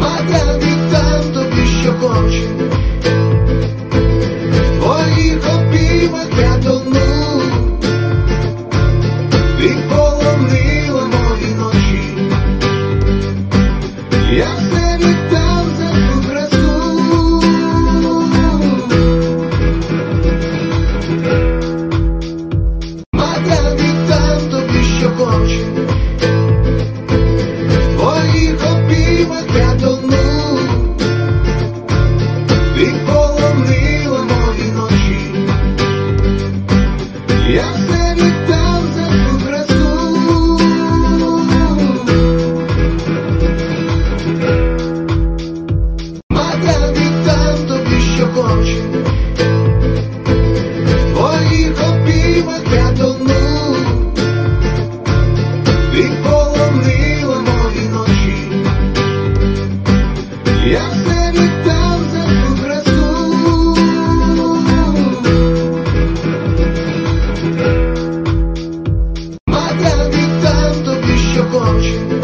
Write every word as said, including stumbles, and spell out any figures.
Ma я віддам тобі, що хочу. В твоїх обіймах я тону, ти полонила мої ночі. Я все віддам за цю красу. Ма я віддам тобі, що хочу. В твоїх обіймах я тону, ти полонила мої ночі. Я все віддам за цю красу. Ма я віддам тобі, що хочу. В твоїх обіймах я тону, ти полонила мої ночі. Я все віддам за цю красу. Ма я віддам тобі, що хочу.